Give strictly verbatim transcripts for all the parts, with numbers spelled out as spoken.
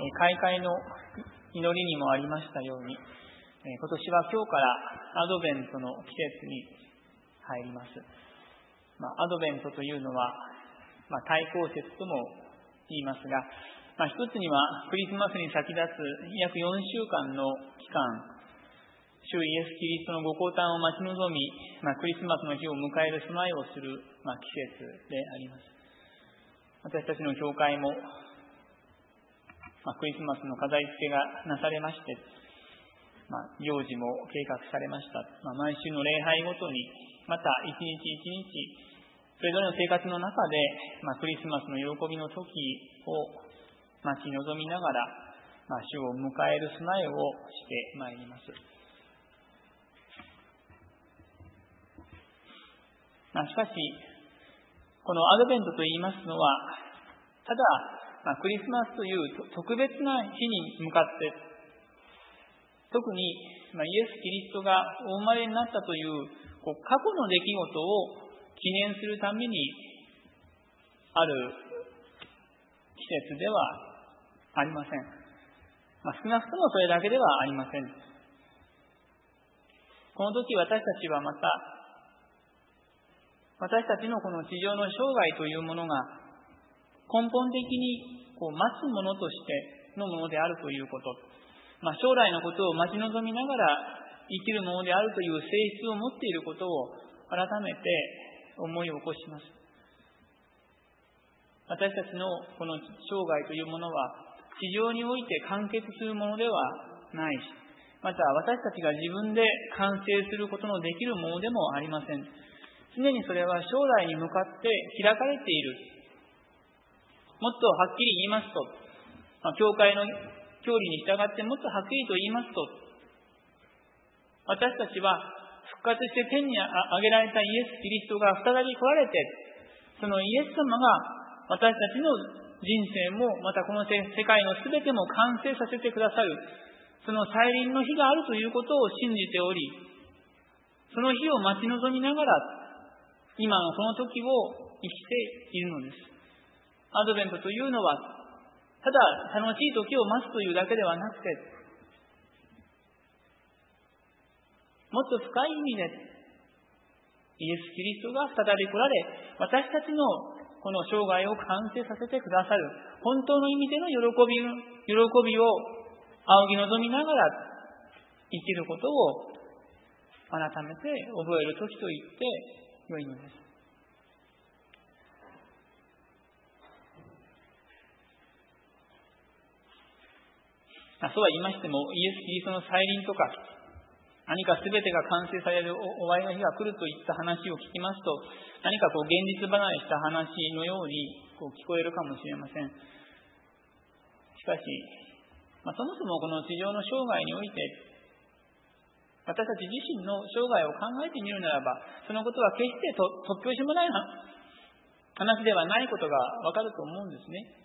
開会の祈りにもありましたように、今年は今日からアドベントの季節に入ります。まあ、アドベントというのは、まあ、対抗節とも言いますが、まあ、一つにはクリスマスに先立つ約よんしゅうかんの期間、主イエス・キリストのご降誕を待ち望み、まあ、クリスマスの日を迎える備えをする、まあ、季節であります。私たちの教会も、まあ、クリスマスの飾り付けがなされまして、まあ、行事も計画されました。まあ、毎週の礼拝ごとに、また一日一日、それぞれの生活の中で、まあ、クリスマスの喜びの時を待ち望みながら、まあ、主を迎える備えをしてまいります。まあ、しかし、このアドベントといいますのは、ただ、まあ、クリスマスという特別な日に向かって、特に、まあ、イエス・キリストがお生まれになったという、こう過去の出来事を記念するためにある季節ではありません。まあ、少なくともそれだけではありません。この時私たちはまた、私たちのこの地上の生涯というものが根本的にこう待つものとしてのものであるということ、まあ、将来のことを待ち望みながら生きるものであるという性質を持っていることを改めて思い起こします。私たちのこの生涯というものは地上において完結するものではないし、また私たちが自分で完成することのできるものでもありません。常にそれは将来に向かって開かれている。もっとはっきり言いますと、まあ、教会の教理に従ってもっとはっきりと言いますと、私たちは復活して天に上げられたイエス・キリストが再び来られて、そのイエス様が私たちの人生もまたこの世界のすべても完成させてくださる、その再臨の日があるということを信じており、その日を待ち望みながら今のこの時を生きているのです。アドベントというのはただ楽しい時を待つというだけではなくて、もっと深い意味でイエス・キリストが再び来られ、私たちのこの生涯を完成させてくださる本当の意味での喜び、喜びを仰ぎ望みながら生きることを改めて覚える時と言って良いのです。そうは言いましても、イエス・キリストの再臨とか何か全てが完成される終わりの日が来るといった話を聞きますと、何かこう現実離れした話のようにこう聞こえるかもしれません。しかし、まあ、そもそもこの地上の生涯において、私たち自身の生涯を考えてみるならば、そのことは決してと突拍子もない話ではないことがわかると思うんですね。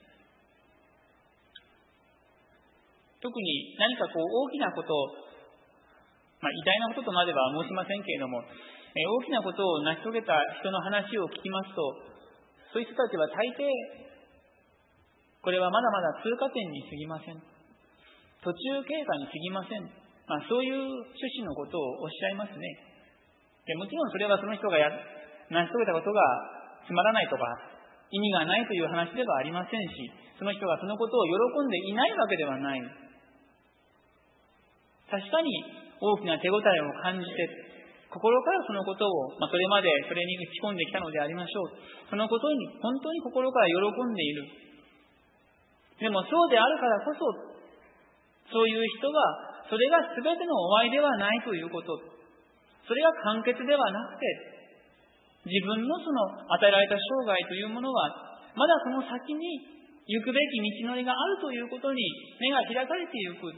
特に何かこう大きなことを、まあ、偉大なこととまでは申しませんけれども、え大きなことを成し遂げた人の話を聞きますと、そういう人たちは大抵、これはまだまだ通過点に過ぎません。途中経過に過ぎません。まあ、そういう趣旨のことをおっしゃいますね。でもちろんそれはその人がや成し遂げたことがつまらないとか、意味がないという話ではありませんし、その人がそのことを喜んでいないわけではない。確かに大きな手応えを感じて、心からそのことを、まあ、それまでそれに打ち込んできたのでありましょう。そのことに本当に心から喜んでいる。でもそうであるからこそ、そういう人はそれが全ての終わりではないということ、それが完結ではなくて、自分のその与えられた生涯というものはまだその先に行くべき道のりがあるということに目が開かれていく。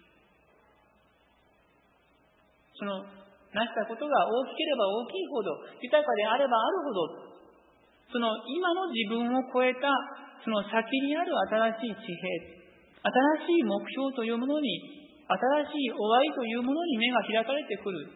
その成したことが大きければ大きいほど、豊かであればあるほど、その今の自分を超えたその先にある新しい地平、新しい目標というものに、新しい終わりというものに目が開かれてくる。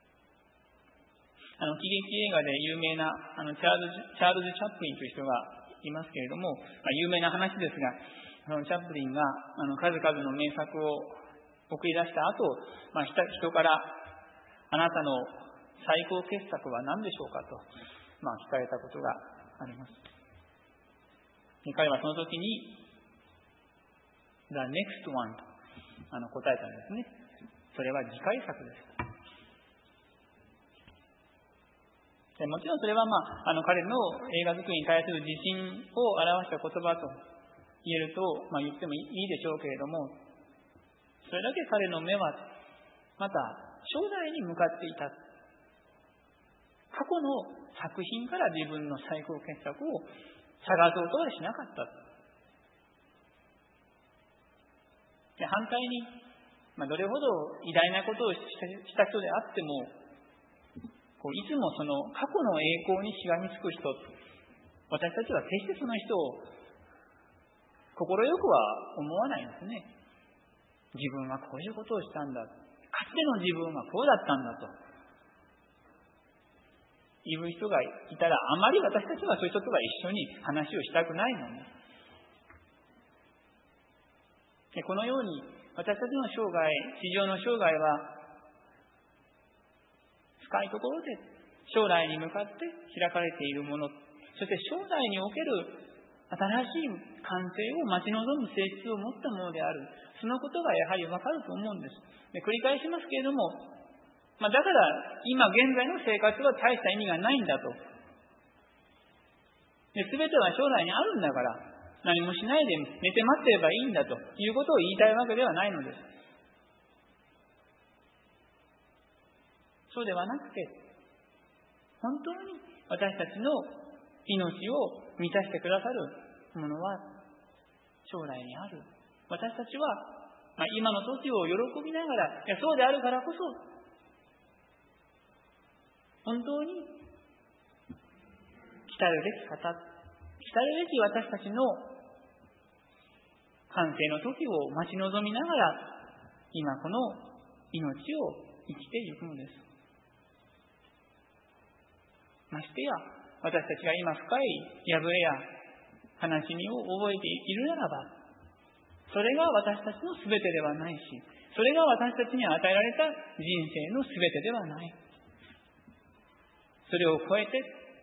あの喜劇映画で有名なあのチャールズ・チャールズ・チャップリンという人がいますけれども、まあ、有名な話ですが、そのチャップリンがあの数々の名作を送り出した後、まあ、人からあなたの最高傑作は何でしょうかと、まあ、聞かれたことがあります。彼はその時に The next one とあの答えたんですね。それは次回作です。でもちろんそれは、まあ、あの彼の映画作りに対する自信を表した言葉と言えると、まあ、言ってもいいでしょうけれども、それだけ彼の目はまた将来に向かっていた。過去の作品から自分の最高傑作を探そうとはしなかった。で反対に、まあ、どれほど偉大なことをした人であっても、こういつもその過去の栄光にしがみつく人、私たちは決してその人を快くは思わないんですね。自分はこういうことをしたんだ。かつての自分はこうだったんだという人がいたら、あまり私たちはそういう人とは一緒に話をしたくないのに。でこのように私たちの生涯、地上の生涯は深いところで将来に向かって開かれているもの、そして将来における新しい完成を待ち望む性質を持ったものである。そのことがやはりわかると思うんです。で繰り返しますけれども、まあ、だから今現在の生活は大した意味がないんだと。で全ては将来にあるんだから、何もしないで寝て待ってればいいんだということを言いたいわけではないのです。そうではなくて、本当に私たちの命を満たしてくださるものは将来にある。私たちは、まあ、今の時を喜びながら、いやそうであるからこそ、本当に来たるべき方、来たるべき私たちの完成の時を待ち望みながら、今この命を生きていくのです。ましてや、私たちが今深い破れや悲しみを覚えているならば、それが私たちの全てではないし、それが私たちに与えられた人生の全てではない。それを超えて、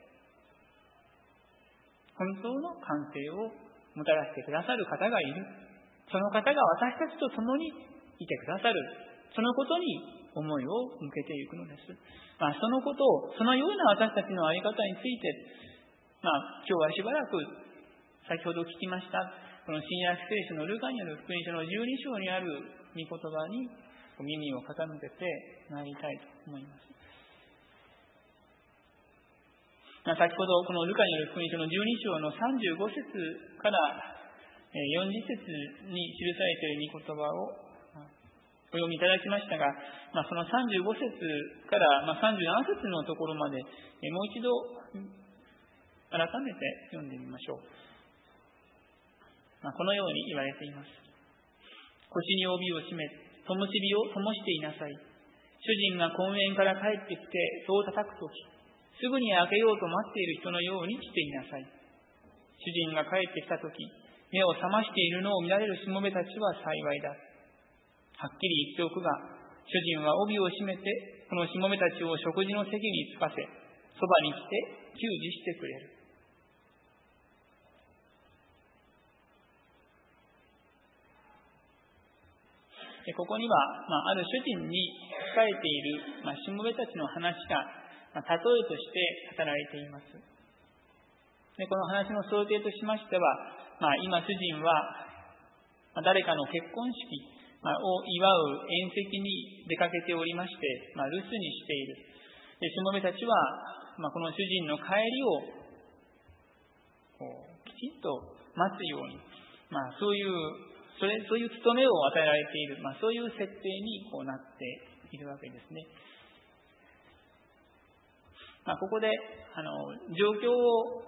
本当の完成をもたらしてくださる方がいる。その方が私たちと共にいてくださる。そのことに思いを向けていくのです。まあ、そのことを、そのような私たちの在り方について、まあ、今日はしばらく先ほど聞きましたこの新約聖書のルカによる福音書のじゅうに章にある御言葉に耳を傾けてまいりたいと思います。まあ、先ほどこのルカによる福音書のじゅうに章のさんじゅうご節からよんじゅう節に記されている御言葉をお読みいただきましたが、まあ、そのさんじゅうご節からまあさんじゅうなな節のところまでもう一度改めて読んでみましょう。まあ、このように言われています。腰に帯を締め、灯火を灯していなさい。主人が婚宴から帰ってきて戸を叩くとき、すぐに開けようと待っている人のようにしていなさい。主人が帰ってきたとき、目を覚ましているのを見られるしもべたちは幸いだ。はっきり言っておくが、主人は帯を締めて、このしもべたちを食事の席につかせ、そばに来て給仕してくれる。ここには、まあ、ある主人に仕えている、まあ、しもべたちの話が、まあ、例えとして語られています。でこの話の想定としましては、まあ、今主人は、まあ、誰かの結婚式、まあ、を祝う宴席に出かけておりまして、まあ、留守にしている。でしもべたちは、まあ、この主人の帰りをこうきちんと待つように、まあ、そういうそれそういう務めを与えられている、まあ、そういう設定にこうなっているわけですね。まあ、ここであの状況を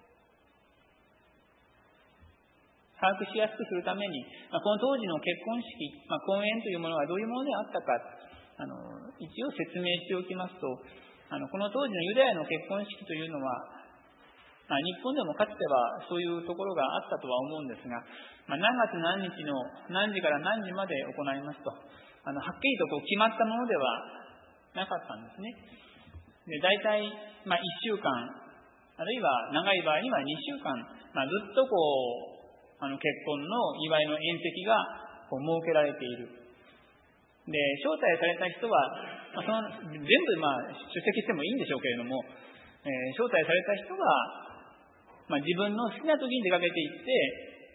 把握しやすくするために、まあ、この当時の結婚式、まあ、婚宴というものがどういうものであったか、あの一応説明しておきますと、あのこの当時のユダヤの結婚式というのは、 まあ、日本でもかつてはそういうところがあったとは思うんですが、まあ、何月何日の何時から何時まで行いますと、あのはっきりとこう決まったものではなかったんですね。で、大体、まあ、いっしゅうかん、あるいは長い場合にはにしゅうかん、まあ、ずっとこうあの結婚の祝いの宴席がこう設けられている。で、招待された人は、まあ、その全部まあ出席してもいいんでしょうけれども、えー、招待された人は、まあ、自分の好きな時に出かけていって、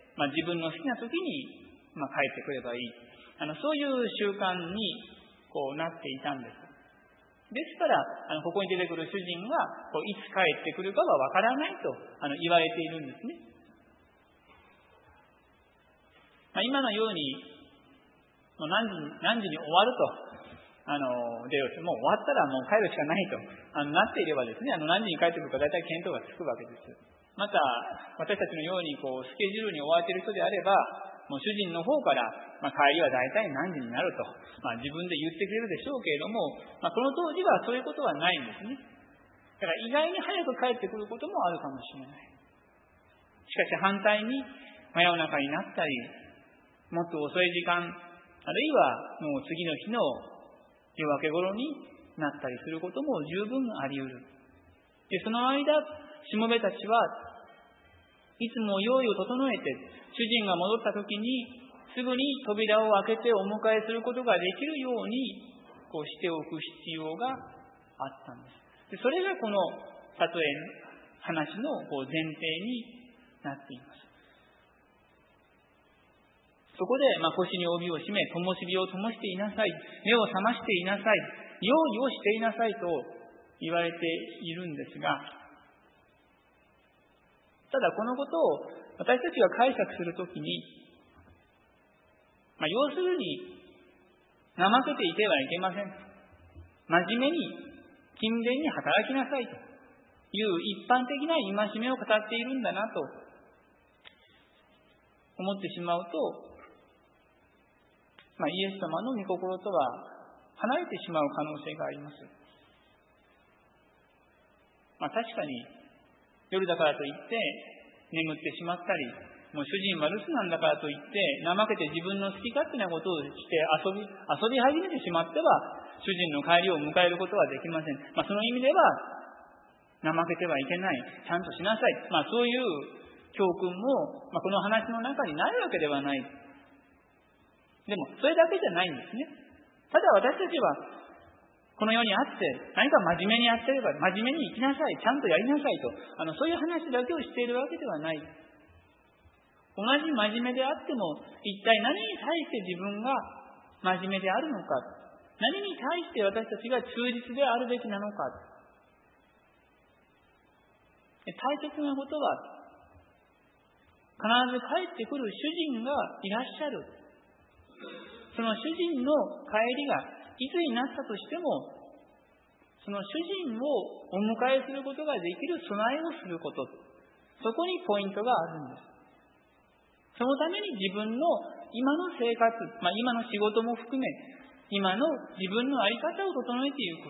まあ、自分の好きな時に、まあ、帰ってくればいい。あのそういう習慣にこうなっていたんです。ですから、あのここに出てくる主人がこういつ帰ってくるかはわからないとあの言われているんですね。まあ、今のようにもう何時何時に終わると。あのでもう終わったらもう帰るしかないとあのなっていればですね、あの何時に帰ってくるか大体見当がつくわけです。また私たちのようにこうスケジュールに追われている人であれば、もう主人の方から、まあ、帰りは大体何時になると、まあ、自分で言ってくれるでしょうけれども、まあ、この当時はそういうことはないんですね。だから意外に早く帰ってくることもあるかもしれない。しかし反対に真夜中になったり、もっと遅い時間、あるいはもう次の日の夜明け頃になったりすることも十分あり得る。で、その間、しもべたちはいつも用意を整えて、主人が戻った時にすぐに扉を開けてお迎えすることができるようにこうしておく必要があったんです。で、それがこの例え話のこう前提になっています。そこで、まあ、腰に帯を締め、灯火を灯していなさい、目を覚ましていなさい、用意をしていなさいと言われているんですが、ただこのことを私たちが解釈するときに、まあ、要するに怠けていてはいけません。真面目に勤勉に働きなさいという一般的な戒めを語っているんだなと思ってしまうと、まあ、イエス様の御心とは離れてしまう可能性があります。まあ、確かに夜だからといって眠ってしまったり、もう主人は留守なんだからといって怠けて自分の好き勝手なことをして遊び遊び始めてしまっては主人の帰りを迎えることはできません。まあ、その意味では怠けてはいけない、ちゃんとしなさい、まあ、そういう教訓も、まあ、この話の中にないわけではない。でもそれだけじゃないんですね。ただ私たちはこの世にあって何か真面目にやってれば真面目に生きなさい、ちゃんとやりなさいと、あのそういう話だけをしているわけではない。同じ真面目であっても一体何に対して自分が真面目であるのか、何に対して私たちが忠実であるべきなのか。大切なことは必ず帰ってくる主人がいらっしゃる。その主人の帰りがいつになったとしても、その主人をお迎えすることができる備えをすること、そこにポイントがあるんです。そのために自分の今の生活、まあ、今の仕事も含め今の自分の在り方を整えていく。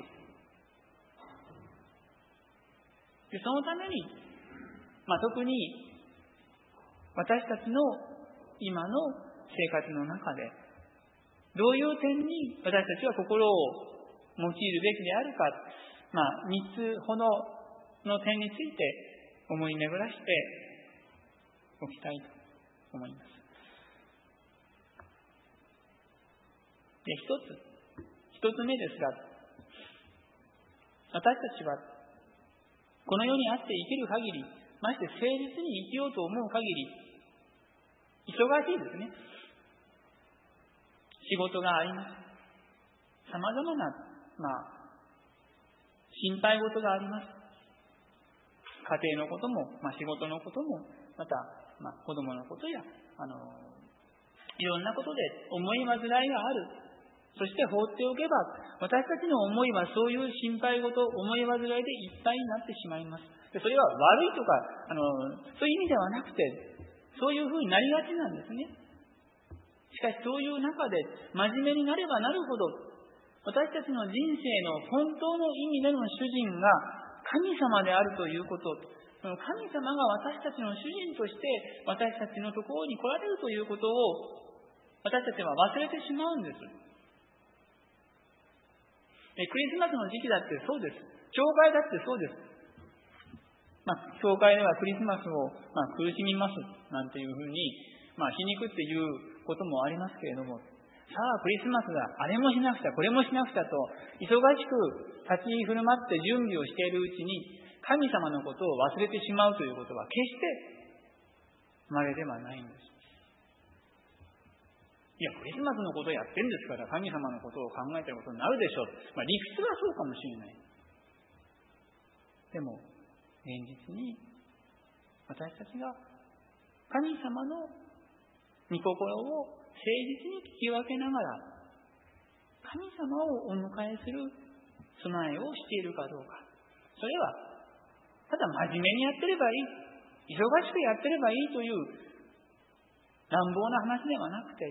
でそのために、まあ、特に私たちの今の生活の中でどういう点に私たちは心を用いるべきであるか、まあ、みっつほどの点について思い巡らしておきたいと思います。で、一つ一つ目ですが、私たちはこの世にあって生きる限り、まして誠実に生きようと思う限り忙しいですね。仕事があります。さまざまな、まあ、心配事があります。家庭のことも、まあ、仕事のことも、また、まあ、子供のことや、あの、いろんなことで思い煩いがある。そして放っておけば、私たちの思いはそういう心配事、思い煩いでいっぱいになってしまいます。でそれは悪いとか、あの、そういう意味ではなくて、そういうふうになりがちなんですね。しかしそういう中で真面目になればなるほど、私たちの人生の本当の意味での主人が神様であるということ、 神様が私たちの主人として私たちのところに来られるということを私たちは忘れてしまうんです。クリスマスの時期だってそうです。教会だってそうです。まあ、教会ではクリスマスを、まあ、苦しみますなんていうふうに、まあ、皮肉っていうこともありますけれども、さあクリスマスだ、あれもしなくちゃこれもしなくちゃと忙しく立ち振る舞って準備をしているうちに神様のことを忘れてしまうということは決して稀ではないんです。いや、クリスマスのことをやってんですから神様のことを考えていることになるでしょう。まあ、理屈はそうかもしれない。でも現実に私たちが神様の御心を誠実に聞き分けながら神様をお迎えする備えをしているかどうか、それはただ真面目にやってればいい、忙しくやってればいいという乱暴な話ではなくて、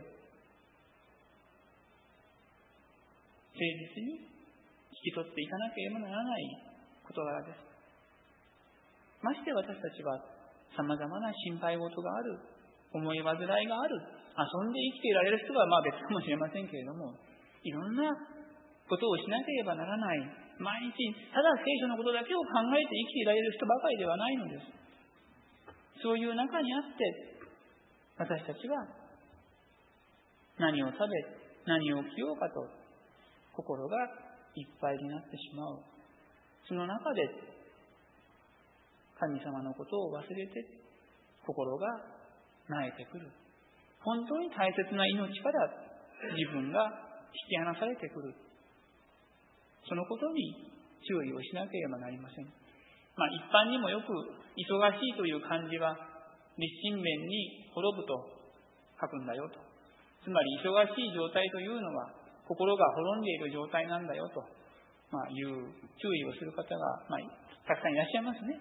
誠実に聞き取っていかなければならない事柄です。まして私たちは様々な心配事がある、思い煩いがある、遊んで生きていられる人はまあ別かもしれませんけれども、いろんなことをしなければならない、毎日ただ聖書のことだけを考えて生きていられる人ばかりではないのです。そういう中にあって私たちは何を食べ何を着ようかと心がいっぱいになってしまう。その中で神様のことを忘れて心が萎えてくる。本当に大切な命から自分が引き離されてくる。そのことに注意をしなければなりません。まあ一般にもよく忙しいという漢字は立身面に滅ぶと書くんだよと。つまり忙しい状態というのは心が滅んでいる状態なんだよと、まあ、いう注意をする方が、まあ、たくさんいらっしゃいますね。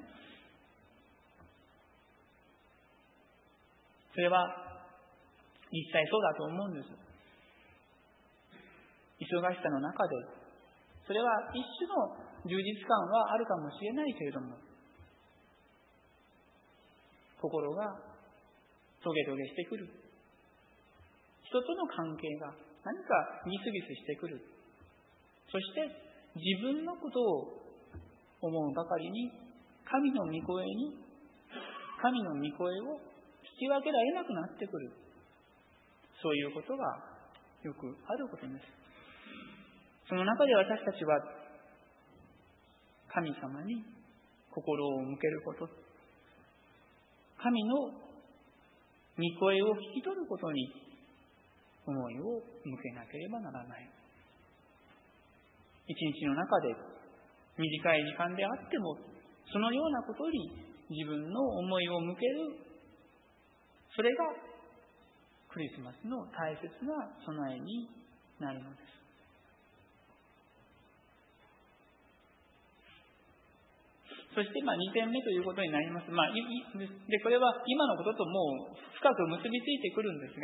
それは実際そうだと思うんです。忙しさの中でそれは一種の充実感はあるかもしれないけれども、心がトゲトゲしてくる。人との関係が何かギスギスしてくる。そして自分のことを思うばかりに神の御声に神の御声を聞き分けられなくなってくる。そういうことがよくあることです。その中で私たちは神様に心を向けること、神の御声を聞き取ることに思いを向けなければならない。一日の中で短い時間であってもそのようなことに自分の思いを向ける、それがクリスマスの大切な備えになるのです。そしてまあにてんめということになります。まあ、でこれは今のことともう深く結びついてくるんです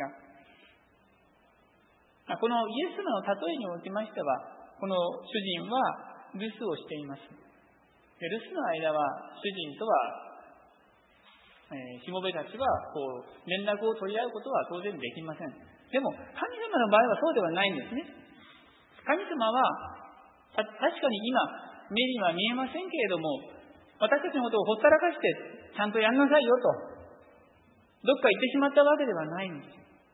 が、このイエス様の例えにおきましては、この主人は留守をしています。で留守の間は主人とは、えー、しもべたちはこう連絡を取り合うことは当然できません。でも神様の場合はそうではないんですね。神様はた確かに今目には見えませんけれども、私たちのことをほったらかしてちゃんとやんなさいよとどっか行ってしまったわけではないんです。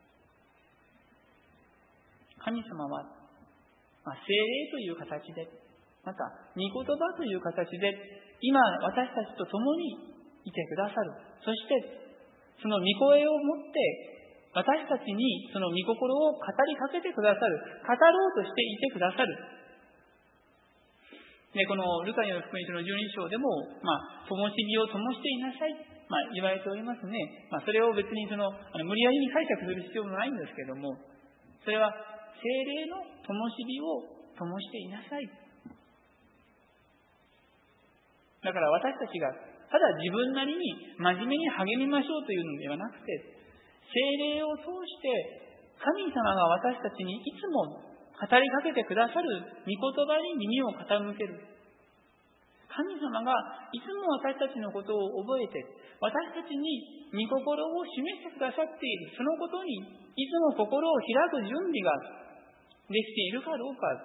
神様は、まあ、聖霊という形で、また御言葉という形で今私たちと共にいてくださる。そしてその御声をもって私たちにその御心を語りかけてくださる、語ろうとしていてくださる。でこのルカの福音書のじゅうに章でも、まあ、灯火を灯していなさい、まあ、言われておりますね。まあ、それを別にそのあの無理やりに解釈する必要もないんですけども、それは聖霊の灯火を灯していなさい。だから私たちがただ自分なりに真面目に励みましょうというのではなくて、聖霊を通して神様が私たちにいつも語りかけてくださる御言葉に耳を傾ける。 神様がいつも私たちのことを覚えて、私たちに御心を示してくださっている、そのことにいつも心を開く準備ができているかどうか。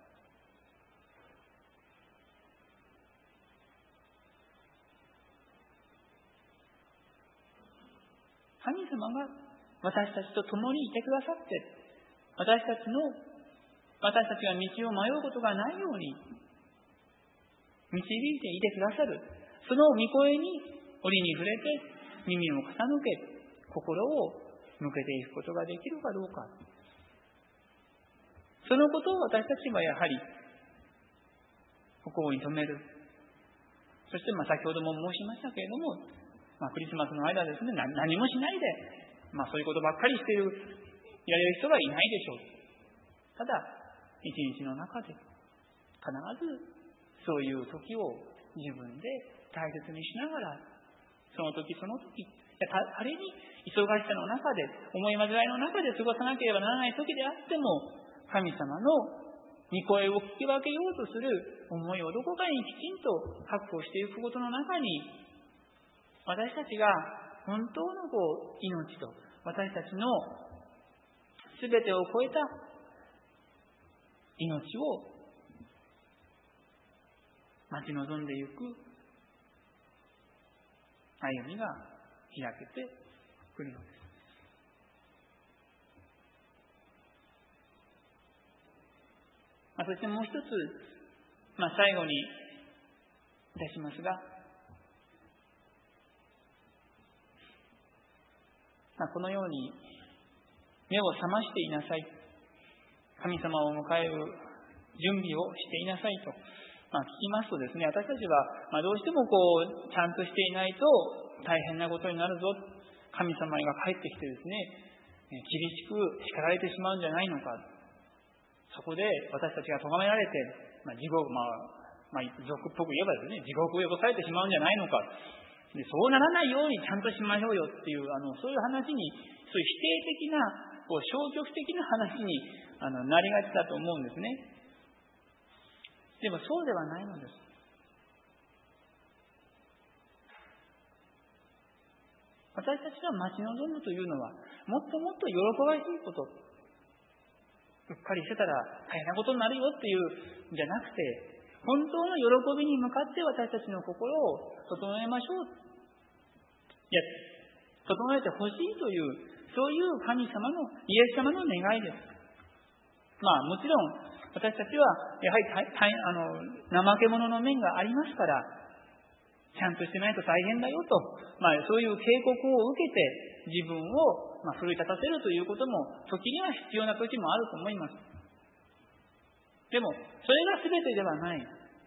神様が私たちと共にいてくださって、私たちの、私たちが道を迷うことがないように導いていてくださる。その御声に折に触れて耳を傾け、心を向けていくことができるかどうか。そのことを私たちはやはり心に留める。そしてまあ先ほども申しましたけれども、まあ、クリスマスの間ですね、何もしないで、まあ、そういうことばっかりしている、やれる人はいないでしょう。ただ、一日の中で必ずそういう時を自分で大切にしながら、その時その時、仮に忙しさの中で、思い煩いの中で過ごさなければならない時であっても、神様の御声を聞き分けようとする思いをどこかにきちんと確保していくことの中に、私たちが本当のこう命と私たちのすべてを超えた命を待ち望んでいく歩みが開けてくるのです。まあ、そしてもう一つ、まあ、最後にいたしますが、まあ、このように目を覚ましていなさい、神様を迎える準備をしていなさいと、まあ、聞きますとですね、私たちは、まあ、どうしてもこうちゃんとしていないと大変なことになるぞ、神様が帰ってきてですね、厳しく叱られてしまうんじゃないのか、そこで私たちが咎められて、まあ、地獄、まあ、まあ、俗っぽく言えばですね、地獄へ落とされてしまうんじゃないのか、でそうならないようにちゃんとしましょうよっていう、あのそういう話に、そういう否定的な、こう消極的な話にあのなりがちだと思うんですね。でもそうではないのです。私たちが待ち望むというのは、もっともっと喜ばしいこと、うっかりしてたら大変なことになるよっていうんじゃなくて、本当の喜びに向かって私たちの心を整えましょう。いや、整えてほしいという、そういう神様の、イエス様の願いです。まあもちろん、私たちはやはりたたあの怠け者の面がありますから、ちゃんとしてないと大変だよと、まあそういう警告を受けて自分をまあ奮い立たせるということも時には必要な時もあると思います。でも、それが全てではない。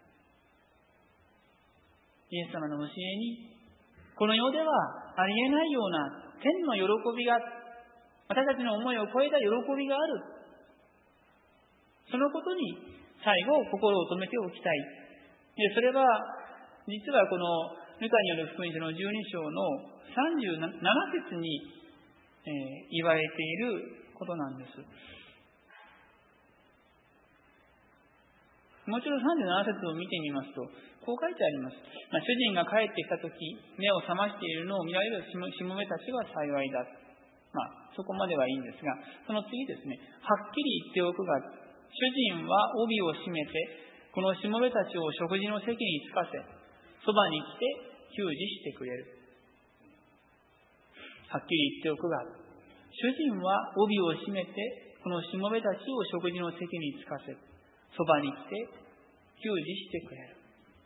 イエス様の教えに、この世ではありえないような天の喜びが、私たちの思いを超えた喜びがある。そのことに最後心を留めておきたい。で、それは実はこのルカによる福音書のじゅうに章のさんじゅうなな節に、えー、言われていることなんです。もう一度さんじゅうなな節を見てみますと、こう書いてあります。まあ、主人が帰ってきたとき、目を覚ましているのを見られるしもべたちは幸いだ。まあ、そこまではいいんですが、その次ですね、はっきり言っておくが、主人は帯を締めて、このしもべたちを食事の席につかせ、そばに来て給仕してくれる。はっきり言っておくが、主人は帯を締めて、このしもべたちを食事の席につかせ、そばに来て給仕してくれる。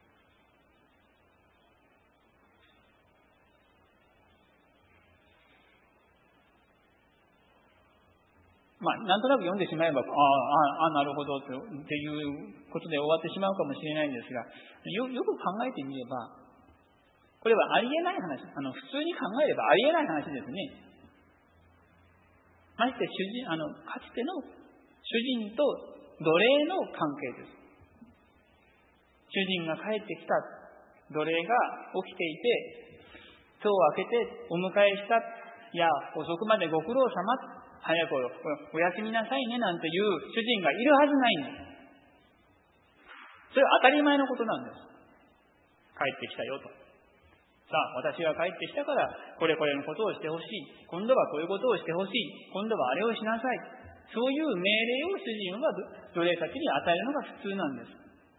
まあ、なんとなく読んでしまえば、ああ、ああ、なるほどっていうことで終わってしまうかもしれないんですが、よ、よく考えてみれば、これはありえない話。あの、普通に考えればありえない話ですね。まして主人、あの、かつての主人と奴隷の関係です。主人が帰ってきた、奴隷が起きていて、戸を開けてお迎えした、いや、遅くまでご苦労様、早く お, お休みなさいねなんていう主人がいるはずないんです。それは当たり前のことなんです。 ってきたよと。さあ、私が帰ってきたから、これこれのことをしてほしい。今度はこういうことをしてほしい。今度はあれをしなさい。そういう命令を主人は奴隷たちに与えるのが普通なんです。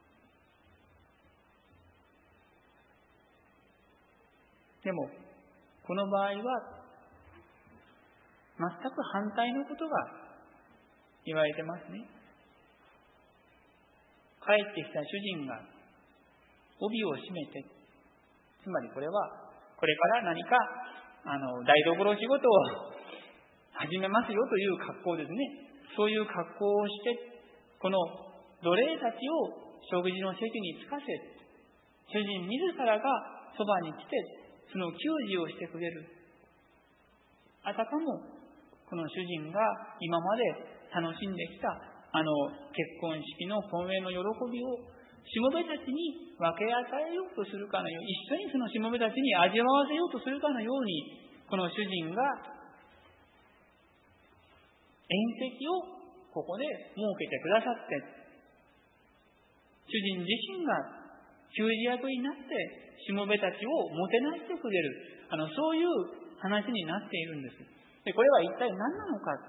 でも、この場合は、全く反対のことが言われてますね。帰ってきた主人が帯を締めて、つまりこれは、これから何か、あの、台所仕事を始めますよという格好ですね。そういう格好をして、この奴隷たちを食事の席につかせ、主人自らがそばに来て、その給仕をしてくれる。あたかも、この主人が今まで楽しんできた、あの結婚式の本営の喜びを、しもべたちに分け与えようとするかのように、一緒にそのしもべたちに味わわせようとするかのように、この主人が宴席をここで設けてくださって、主人自身が給仕役になって、しもべたちをもてなしてくれる、あのそういう話になっているんです。で、これは一体何なのか。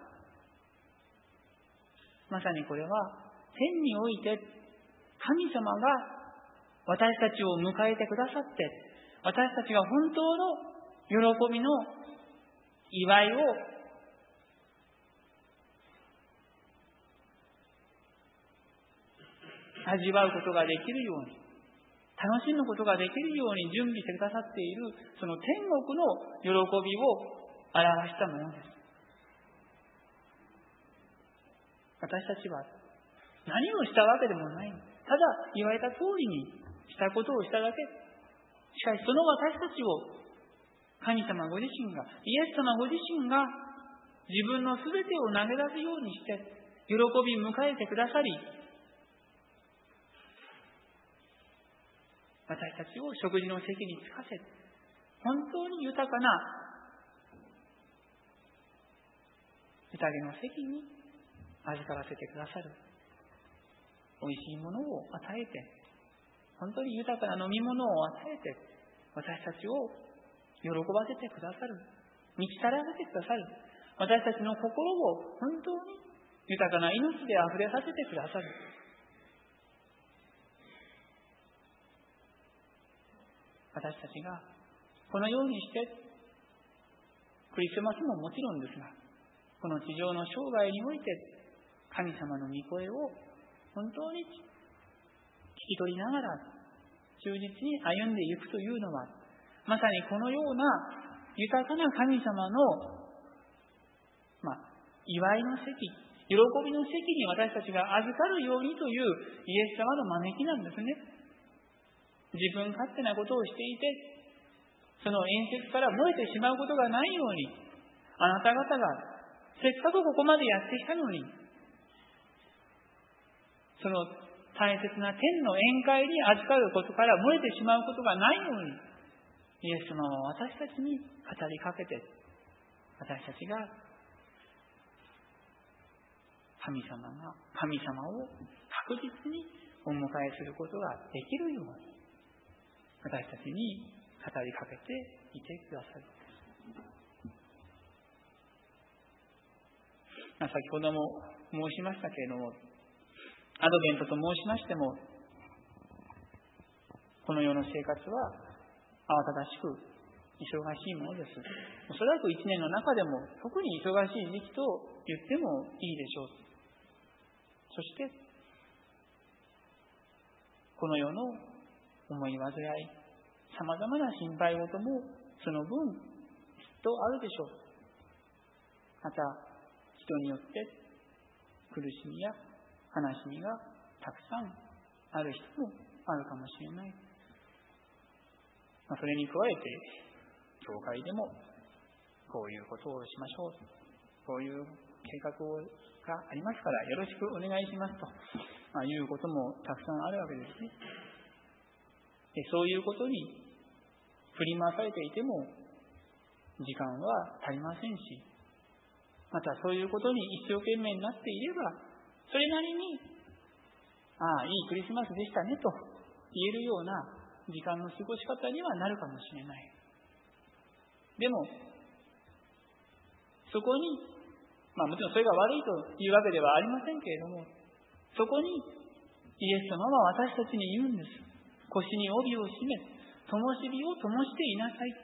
まさにこれは天において神様が私たちを迎えてくださって、私たちが本当の喜びの祝いを味わうことができるように、楽しむことができるように準備してくださっている、その天国の喜びを表したものです。私たちは何をしたわけでもない。ただ言われた通りにしたことをしただけ。しかしその私たちを神様ご自身が、イエス様ご自身が自分のすべてを投げ出すようにして喜び迎えてくださり、私たちを食事の席につかせ、本当に豊かな宴の席に預からせてくださる。美味しいものを与えて、本当に豊かな飲み物を与えて、私たちを喜ばせてくださる。満ち足らせてくださる。私たちの心を本当に豊かな命で溢れさせてくださる。私たちがこのようにして、クリスマスももちろんですが、この地上の生涯において神様の御声を本当に聞き取りながら忠実に歩んでいくというのは、まさにこのような豊かな神様の、まあ、祝いの席、喜びの席に私たちが預かるようにというイエス様の招きなんですね。自分勝手なことをしていて、その宴席から漏れてしまうことがないように、あなた方がせっかくここまでやってきたのに、その大切な天の宴会に預かることから漏れてしまうことがないように、イエス様は私たちに語りかけて、私たちが神様が神様を確実にお迎えすることができるように、私たちに語りかけていてくださる。先ほども申しましたけれども、アドベントと申しましても、この世の生活は慌ただしく忙しいものです。おそらく一年の中でも特に忙しい時期と言ってもいいでしょう。そして、この世の思い煩い、さまざまな心配事もその分きっとあるでしょう。また、人によって苦しみや悲しみがたくさんある人もあるかもしれない。まあ、それに加えて、教会でもこういうことをしましょう。こういう計画がありますからよろしくお願いしますと、まあ、いうこともたくさんあるわけですね。で、そういうことに振り回されていても時間は足りませんし、またそういうことに一生懸命になっていれば、それなりに、ああ、いいクリスマスでしたねと言えるような時間の過ごし方にはなるかもしれない。でも、そこに、まあもちろんそれが悪いというわけではありませんけれども、そこにイエス様は私たちに言うんです。腰に帯を締め、灯火を灯していなさい。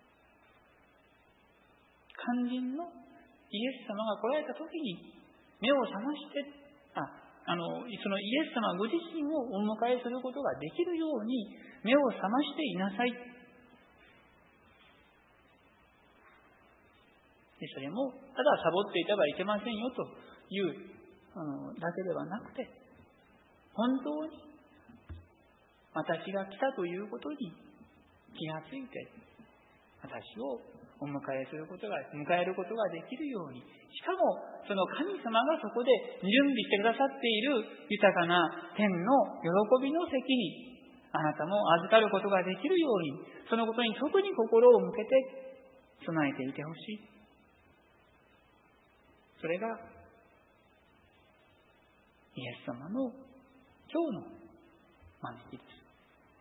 肝心のイエス様が来られた時に目を覚まして、あ、あの、そのイエス様ご自身をお迎えすることができるように目を覚ましていなさい。でそれもただサボっていてはいけませんよというあのだけではなくて、本当に私が来たということに気がついて、私をお迎えすることが、迎えることができるように、しかもその神様がそこで準備してくださっている豊かな天の喜びの席にあなたも預かることができるように、そのことに特に心を向けて備えていてほしい。それがイエス様の今日の招きです。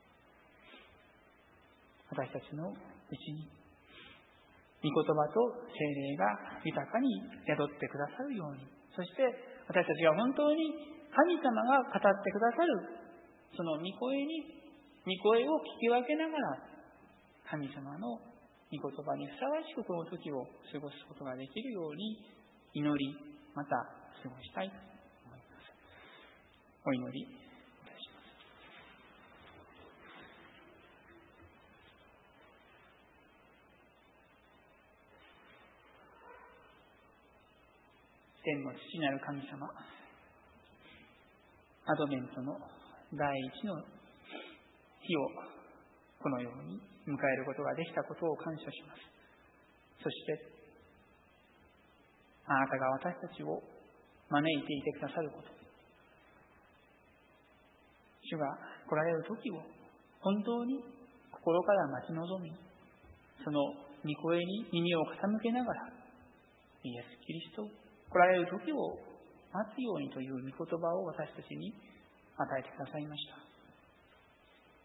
私たちのうちに御言葉と聖霊が豊かに宿ってくださるように、そして私たちが本当に神様が語ってくださるその御声に御声を聞き分けながら、神様の御言葉にふさわしくこの時を過ごすことができるように祈り、また過ごしたいと思います。お祈りいたします。天の父なる神様、アドベントの第一の日をこのように迎えることができたことを感謝します。そしてあなたが私たちを招いていてくださること、主が来られる時を本当に心から待ち望み、その御声に耳を傾けながら、イエス・キリスト来られる時を待つようにという御言葉を私たちに与えてくださいました。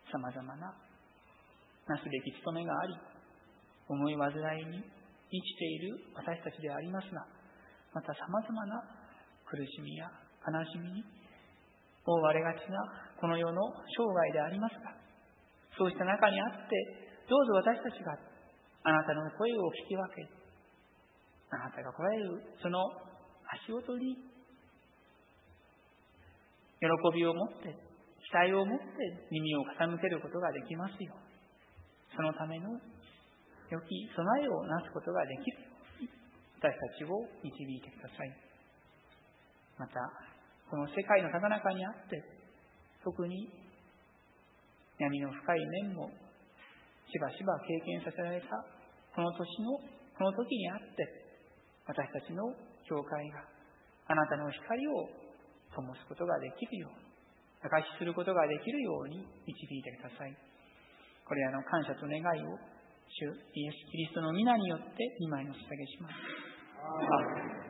さまざまななすべき務めがあり、思い煩いに生きている私たちでありますが、またさまざまな苦しみや悲しみに覆われがちなこの世の生涯でありますが、そうした中にあって、どうぞ私たちがあなたの声を聞き分け、あなたが来られるその足音に喜びを持って、期待を持って耳を傾けることができますように、そのための良き備えをなすことができるように、私たちを導いてください。また、この世界の高中にあって、特に闇の深い面もしばしば経験させられたこの年のこの時にあって、私たちの教会があなたの光を灯すことができるように、証しすることができるように導いてください。これらの感謝と願いを主イエス・キリストの皆によって御前にお捧げします。アーメン。